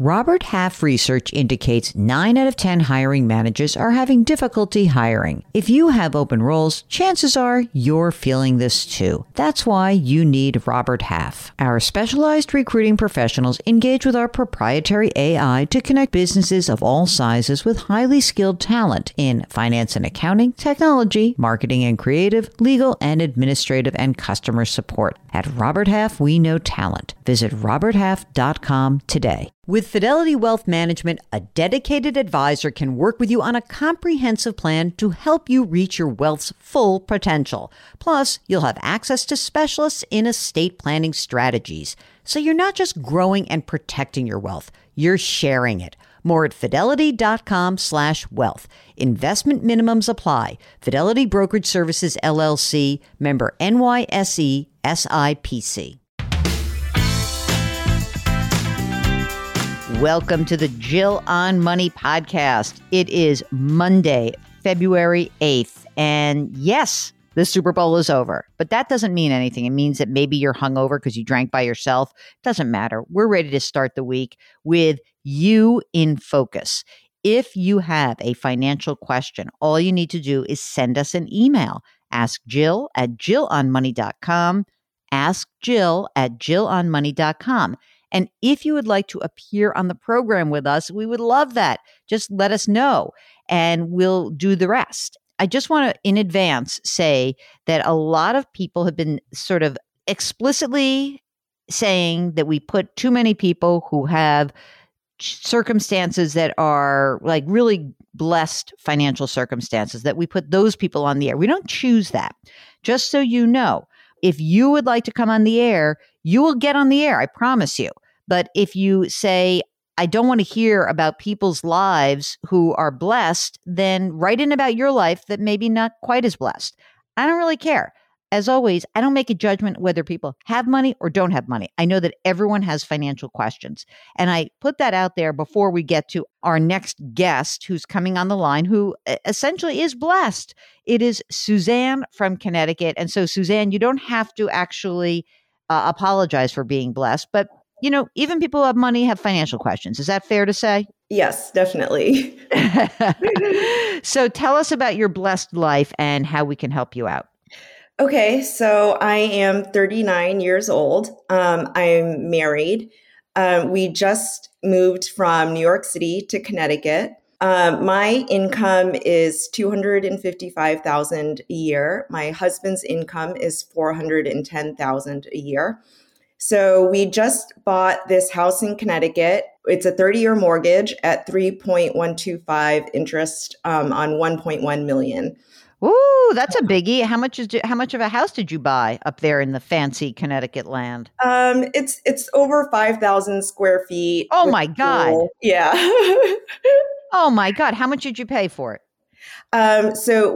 Robert Half research indicates 9 out of 10 hiring managers are having difficulty hiring. If you have open roles, chances are you're feeling this too. That's why you need Robert Half. Our specialized recruiting professionals engage with our proprietary AI to connect businesses of all sizes with highly skilled talent in finance and accounting, technology, marketing and creative, legal and administrative, and customer support. At Robert Half, we know talent. Visit roberthalf.com today. With Fidelity Wealth Management, a dedicated advisor can work with you on a comprehensive plan to help you reach your wealth's full potential. Plus, you'll have access to specialists in estate planning strategies. So you're not just growing and protecting your wealth, you're sharing it. More at fidelity.com/wealth. Investment minimums apply. Fidelity Brokerage Services, LLC, member NYSE, SIPC. Welcome to the Jill on Money podcast. It is Monday, February 8th. And yes, the Super Bowl is over, but that doesn't mean anything. It means that maybe you're hungover because you drank by yourself. Doesn't matter. We're ready to start the week with you in focus. If you have a financial question, all you need to do is send us an email. Ask Jill at jillonmoney.com. Ask Jill at jillonmoney.com. And if you would like to appear on the program with us, we would love that. Just let us know and we'll do the rest. I just want to, in advance, say that a lot of people have been sort of explicitly saying that we put too many people who have circumstances that are like really blessed financial circumstances, that we put those people on the air. We don't choose that. Just so you know, if you would like to come on the air, you will get on the air, I promise you. But if you say, I don't want to hear about people's lives who are blessed, then write in about your life that maybe not quite as blessed. I don't really care. As always, I don't make a judgment whether people have money or don't have money. I know that everyone has financial questions. And I put that out there before we get to our next guest who's coming on the line, who essentially is blessed. It is Suzanne from Connecticut. And so, Suzanne, you don't have to actually apologize for being blessed. But, you know, even people who have money have financial questions. Is that fair to say? Yes, definitely. So tell us about your blessed life and how we can help you out. Okay, so I am 39 years old. I'm married. We just moved from New York City to Connecticut. My income is $255,000 a year. My husband's income is $410,000 a year. So we just bought this house in Connecticut. It's a 30-year mortgage at 3.125 interest on 1.1 million. Ooh, that's a biggie. How much of a house did you buy up there in the fancy Connecticut land? It's over 5,000 square feet. Oh my God. Pool. Yeah. Oh my God. How much did you pay for it? So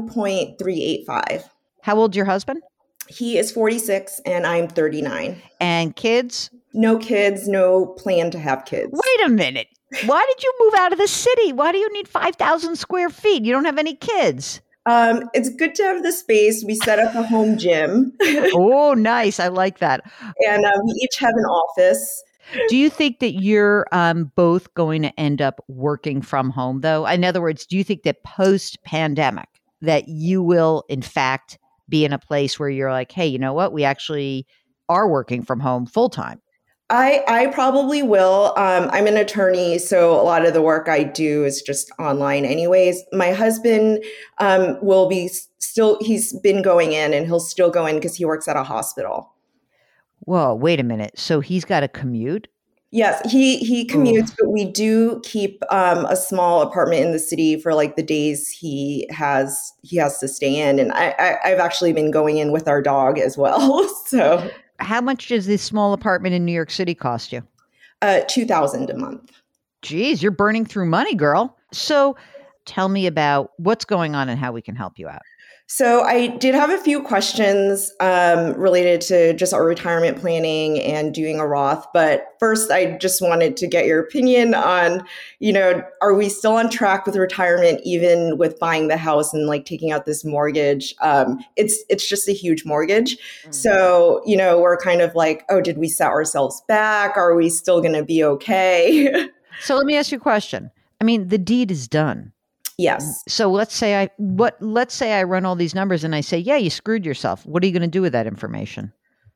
1.385. How old's your husband? He is 46 and I'm 39. And kids? No kids, no plan to have kids. Wait a minute. Why did you move out of the city? Why do you need 5,000 square feet? You don't have any kids. It's good to have the space. We set up a home gym. Oh, nice. I like that. And we each have an office. Do you think that you're both going to end up working from home, though? In other words, do you think that post-pandemic that you will, in fact, be in a place where you're like, hey, you know what? We actually are working from home full time. I probably will. I'm an attorney, so a lot of the work I do is just online anyways. My husband will be he's been going in and he'll still go in because he works at a hospital. Whoa, wait a minute. So he's got to commute? Yes, he commutes, but we do keep a small apartment in the city for like the days he has to stay in. And I've actually been going in with our dog as well. So how much does this small apartment in New York City cost you? $2,000 a month. Geez, you're burning through money, girl. So tell me about what's going on and how we can help you out. So I did have a few questions related to just our retirement planning and doing a Roth. But first, I just wanted to get your opinion on, are we still on track with retirement, even with buying the house and like taking out this mortgage? It's just a huge mortgage. So, we're kind of like, oh, did we set ourselves back? Are we still going to be okay? So let me ask you a question. I mean, the deed is done. Yes. So let's say I run all these numbers and I say, yeah, you screwed yourself. What are you going to do with that information?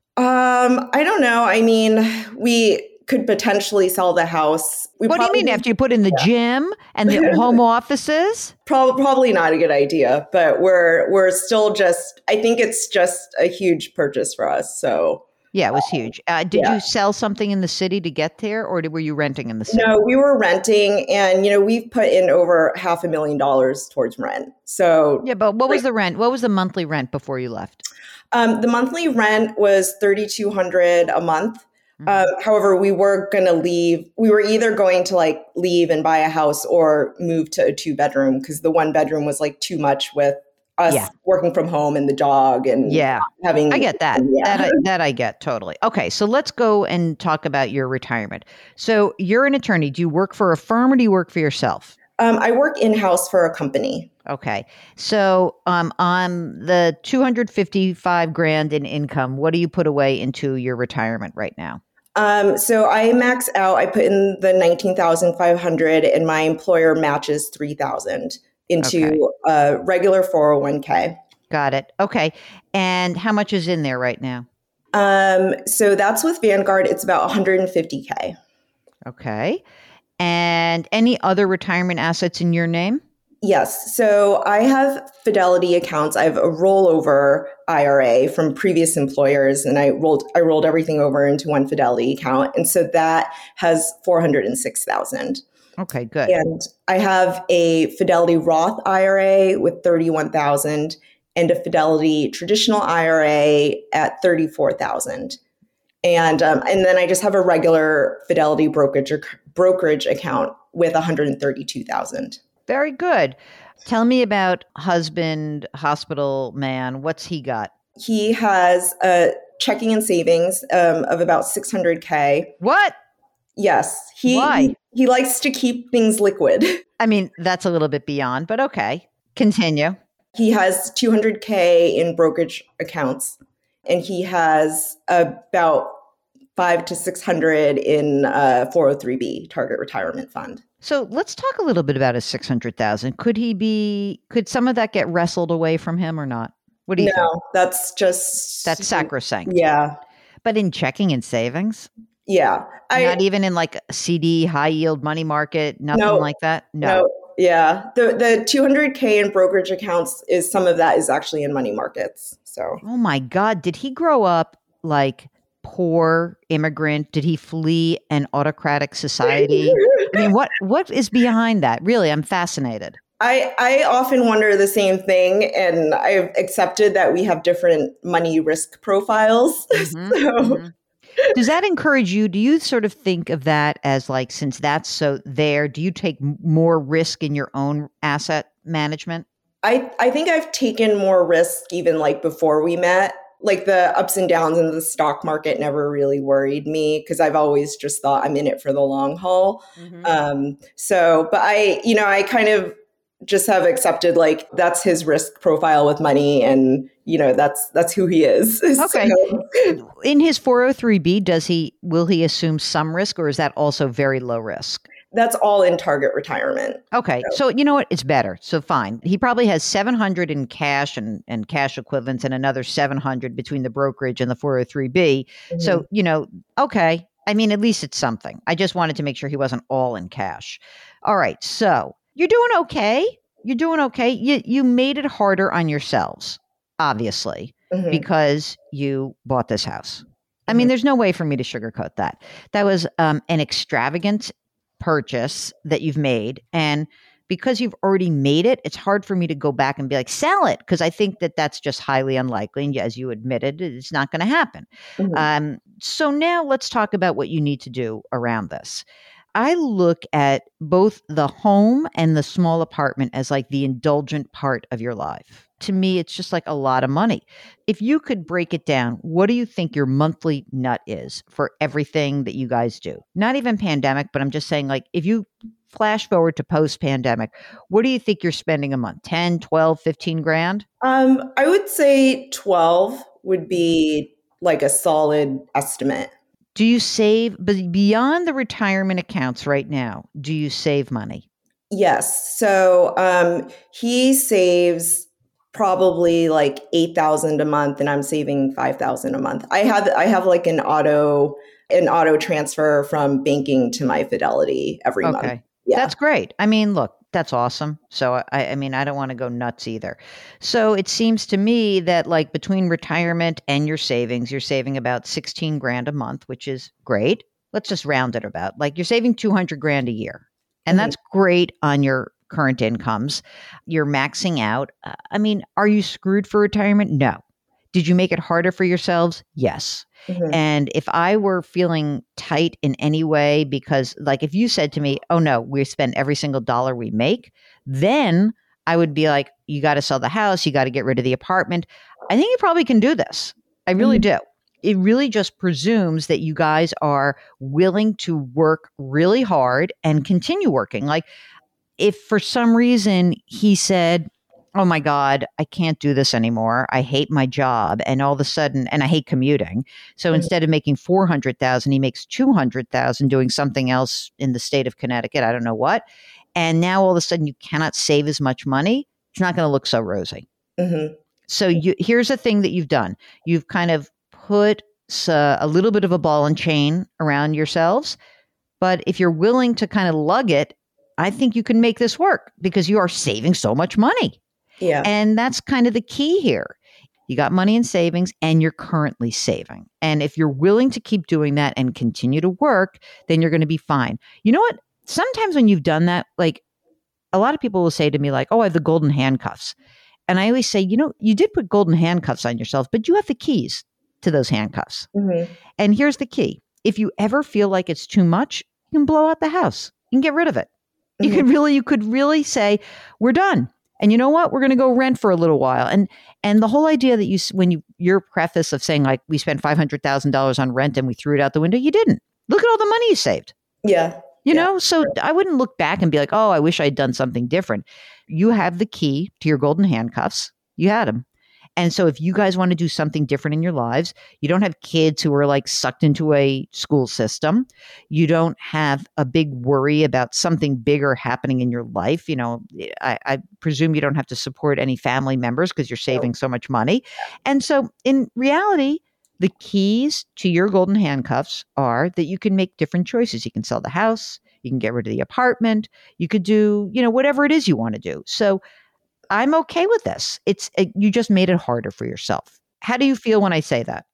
I don't know. I mean, we could potentially sell the house. What do you mean after you put in the gym and the home offices? Probably not a good idea, but we're still I think it's just a huge purchase for us. So yeah, it was huge. Did you sell something in the city to get there, or were you renting in the city? No, we were renting, and we've put in over $500,000 towards rent. So yeah, but what was the rent? What was the monthly rent before you left? The monthly rent was $3,200 a month. However, we were going to leave. We were either going to like leave and buy a house or move to a 2-bedroom because the 1-bedroom was like too much with us working from home and the dog and having. I get that. That I get totally. Okay, so let's go and talk about your retirement. So you're an attorney. Do you work for a firm or do you work for yourself? I work in-house for a company. Okay. So on the $255,000 in income, what do you put away into your retirement right now? So I max out. I put in the $19,500, and my employer matches $3,000 into a regular 401k. Got it. Okay. And how much is in there right now? So that's with Vanguard. It's about $150K. Okay. And any other retirement assets in your name? Yes. So I have Fidelity accounts. I have a rollover IRA from previous employers, and I rolled everything over into one Fidelity account. And so that has $406,000. Okay, good. And I have a Fidelity Roth IRA with $31,000 and a Fidelity traditional IRA at $34,000. And then I just have a regular Fidelity brokerage account with $132,000. Very good. Tell me about husband, hospital man. What's he got? He has a checking and savings of about $600K. What? Yes. Why? He likes to keep things liquid. I mean, that's a little bit beyond, but okay. Continue. He has $200K in brokerage accounts, and he has about $500 to $600 in 403B target retirement fund. So let's talk a little bit about his $600,000. Could some of that get wrestled away from him or not? What do you think? No, that's sacrosanct. Yeah. But in checking and savings? Yeah. Not even in like a CD, high yield money market, nothing like that? No. Yeah. The $200K in brokerage accounts some of that is actually in money markets. So. Oh my God. Did he grow up like poor immigrant? Did he flee an autocratic society? I mean, what is behind that? Really, I'm fascinated. I often wonder the same thing, and I've accepted that we have different money risk profiles. Mm-hmm. Does that encourage you? Do you sort of think of that as like, since that's so there, do you take more risk in your own asset management? I think I've taken more risk even like before we met. Like the ups and downs in the stock market never really worried me because I've always just thought I'm in it for the long haul. Mm-hmm. But I kind of just have accepted like that's his risk profile with money, and that's who he is. Okay. So. In his 403B, will he assume some risk, or is that also very low risk? That's all in target retirement. Okay. So you know what? It's better. So fine. He probably has $700 in cash and cash equivalents and another $700 between the brokerage and the 403B. Mm-hmm. So, okay. I mean, at least it's something. I just wanted to make sure he wasn't all in cash. All right. So you're doing okay. You made it harder on yourselves, obviously, mm-hmm. because you bought this house. I mean, there's no way for me to sugarcoat that. That was an extravagant purchase that you've made, and because you've already made it, it's hard for me to go back and be like, sell it, because I think that that's just highly unlikely, and as you admitted, it's not going to happen. Mm-hmm. So now let's talk about what you need to do around this. I look at both the home and the small apartment as like the indulgent part of your life. To me, it's just like a lot of money. If you could break it down, what do you think your monthly nut is for everything that you guys do? Not even pandemic, but I'm just saying, like, if you flash forward to post pandemic, what do you think you're spending a month? 10, 12, 15 grand? I would say 12 would be like a solid estimate. Do you save, but beyond the retirement accounts right now, do you save money? Yes. So he saves probably like 8,000 a month, and I'm saving 5,000 a month. I have like an auto transfer from banking to my Fidelity every month. Okay. Yeah. That's great. I mean, look, that's awesome. So I mean, I don't want to go nuts either. So it seems to me that like between retirement and your savings, you're saving about 16 grand a month, which is great. Let's just round it about like you're saving 200 grand a year. And Mhm. that's great on your current incomes. You're maxing out. I mean, are you screwed for retirement? No. Did you make it harder for yourselves? Yes. Mhm. And if I were feeling tight in any way, because like if you said to me, oh no, we spend every single dollar we make, then I would be like, you got to sell the house, you got to get rid of the apartment. I think you probably can do this. I really Mhm. do. It really just presumes that you guys are willing to work really hard and continue working. Like if for some reason he said, oh my God, I can't do this anymore. I hate my job. And all of a sudden, and I hate commuting. So Mhm. instead of making 400,000, he makes 200,000 doing something else in the state of Connecticut. I don't know what. And now all of a sudden you cannot save as much money. It's not going to look so rosy. Mhm. So here's a thing that you've done. You've kind of put a little bit of a ball and chain around yourselves. But if you're willing to kind of lug it, I think you can make this work because you are saving so much money. Yeah. And that's kind of the key here. You got money in savings and you're currently saving. And if you're willing to keep doing that and continue to work, then you're going to be fine. You know what? Sometimes when you've done that, like a lot of people will say to me, like, oh, I have the golden handcuffs. And I always say, you know, you did put golden handcuffs on yourself, but you have the keys to those handcuffs. Mhm. And here's the key. If you ever feel like it's too much, you can blow out the house. You can get rid of it. You Mhm. could really say, we're done. And you know what? We're going to go rent for a little while. And the whole idea that your preface of saying like we spent $500,000 on rent and we threw it out the window, you didn't. Look at all the money you saved. Yeah. You Yeah. know, so I wouldn't look back and be like, oh, I wish I'd done something different. You have the key to your golden handcuffs. You had them. And so if you guys want to do something different in your lives, you don't have kids who are like sucked into a school system. You don't have a big worry about something bigger happening in your life. You know, I presume you don't have to support any family members because you're saving so much money. And so in reality, the keys to your golden handcuffs are that you can make different choices. You can sell the house, you can get rid of the apartment, you could do, you know, whatever it is you want to do. So I'm okay with this. You just made it harder for yourself. How do you feel when I say that?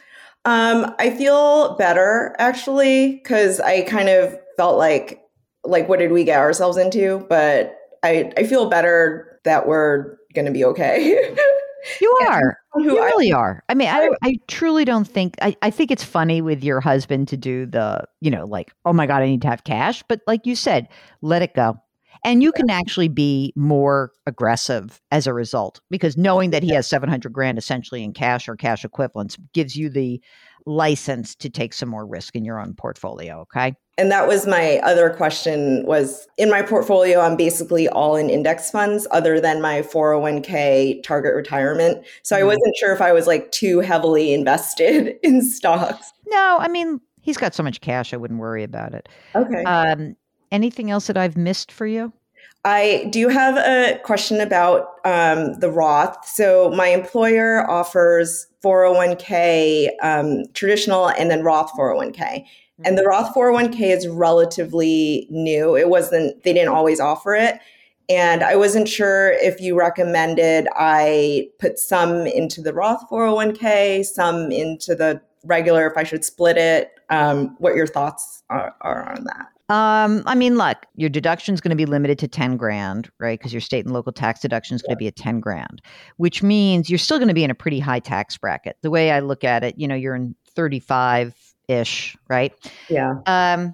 I feel better actually because I kind of felt like what did we get ourselves into? But I feel better that we're going to be okay. You And are. who You I, really are. I mean, I I truly don't think, I think it's funny with your husband to do the, you know, like, oh my God, I need to have cash. But like you said, let it go. And you can actually be more aggressive as a result because knowing that he has 700 grand essentially in cash or cash equivalents gives you the license to take some more risk in your own portfolio. Okay. and that was my other question was in my portfolio, I'm basically all in index funds other than my 401k target retirement. So I Mhm. wasn't sure if I was like too heavily invested in stocks. No, I mean, he's got so much cash, I wouldn't worry about it. Okay. Um, Anything else that I've missed for you? I do have a question about the Roth. So my employer offers 401k traditional and then Roth 401k. And the Roth 401k is relatively new. They didn't always offer it. And I wasn't sure if you recommended I put some into the Roth 401k, some into the regular, if I should split it. What your thoughts are on that? I mean, look, your deduction is going to be limited to 10 grand, right? Because your state and local tax deduction is going to be at 10 grand, which means you're still going to be in a pretty high tax bracket. The way I look at it, you know, you're in 35 ish, right? Yeah.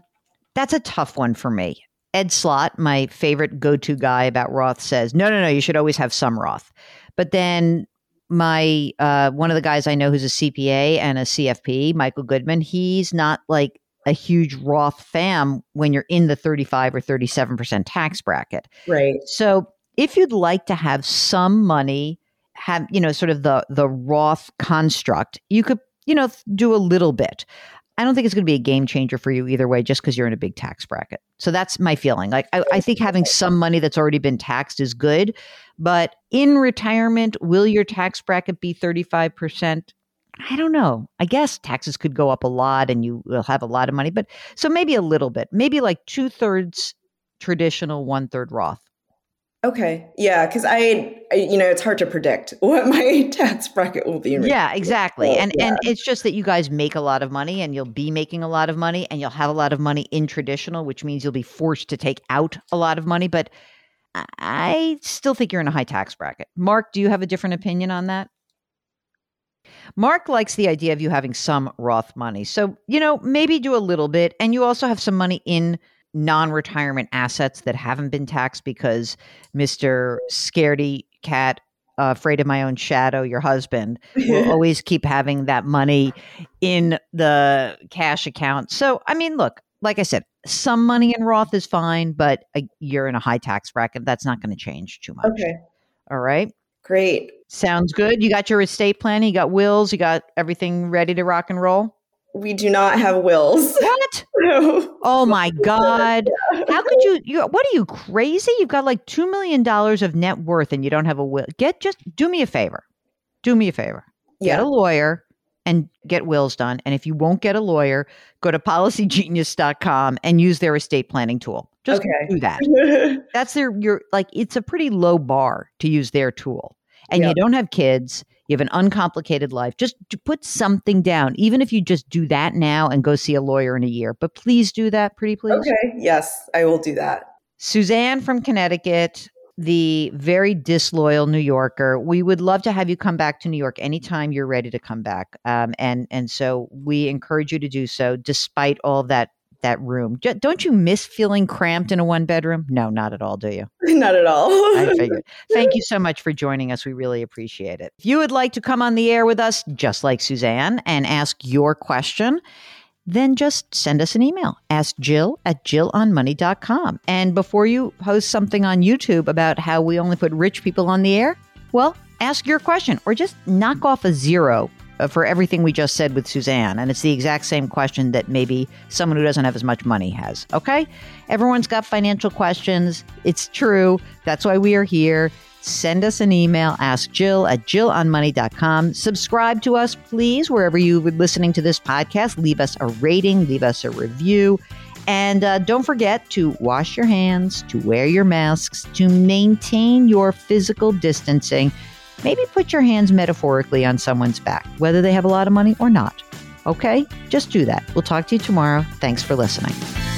That's a tough one for me. Ed Slott, my favorite go-to guy about Roth, says, no, you should always have some Roth. But then my one of the guys I know who's a CPA and a CFP, Michael Goodman, he's not like a huge Roth fan when you're in the 35 or 37% tax bracket. Right. So if you'd like to have some money, have, sort of the Roth construct, you could, do a little bit. I don't think it's going to be a game changer for you either way, just because you're in a big tax bracket. So that's my feeling. Like, I think having some money that's already been taxed is good. But in retirement, will your tax bracket be 35%? I don't know. I guess taxes could go up a lot and you will have a lot of money. But so maybe a little bit, maybe like 2/3 traditional, 1/3 Roth. Okay. Yeah. Because it's hard to predict what my tax bracket will be. Yeah, exactly. And it's just that you guys make a lot of money and you'll be making a lot of money and you'll have a lot of money in traditional, which means you'll be forced to take out a lot of money. But I still think you're in a high tax bracket. Mark, do you have a different opinion on that? Mark likes the idea of you having some Roth money. So, maybe do a little bit. And you also have some money in non-retirement assets that haven't been taxed because Mr. Scaredy Cat, afraid of my own shadow, your husband, will always keep having that money in the cash account. So, I mean, look, like I said, some money in Roth is fine, but you're in a high tax bracket. That's not going to change too much. Okay. All right. Great. Sounds good. You got your estate plan. You got wills. You got everything ready to rock and roll. We do not have wills. What? No. Oh my God. How could you, what are you, crazy? You've got like $2 million of net worth and you don't have a will. Just do me a favor. Do me a favor. Yeah. Get a lawyer and get wills done. And if you won't get a lawyer, go to policygenius.com and use their estate planning tool. Just do that. That's it's a pretty low bar to use their tool. And you don't have kids. You have an uncomplicated life. Just to put something down, even if you just do that now and go see a lawyer in a year. But please do that, pretty please. Okay. Yes, I will do that. Suzanne from Connecticut, the very disloyal New Yorker. We would love to have you come back to New York anytime you're ready to come back. And so we encourage you to do so, despite all that room. Don't you miss feeling cramped in a one bedroom? No, not at all, do you? Not at all. I figured. Thank you so much for joining us. We really appreciate it. If you would like to come on the air with us, just like Suzanne, and ask your question, then just send us an email. Ask Jill at jillonmoney.com. And before you post something on YouTube about how we only put rich people on the air, well, ask your question or just knock off a 0 for everything we just said with Suzanne. And it's the exact same question that maybe someone who doesn't have as much money has. Okay? Everyone's got financial questions. It's true. That's why we are here. Send us an email. Ask Jill at jillonmoney.com. Subscribe to us, please, wherever you're listening to this podcast. Leave us a rating. Leave us a review. And don't forget to wash your hands, to wear your masks, to maintain your physical distancing. Maybe put your hands metaphorically on someone's back, whether they have a lot of money or not. Okay? Just do that. We'll talk to you tomorrow. Thanks for listening.